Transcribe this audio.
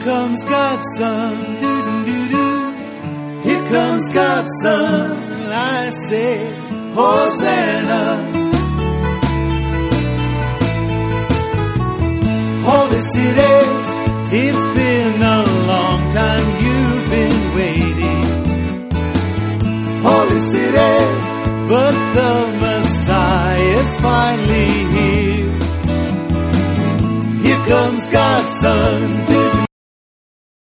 comes God's Son, doo-doo-doo-doo. Here comes God's Son, I say, Hosanna. Holy City, it's been a long time you've been waiting. Holy City, but the Messiah's finally here. Here comes God's Son,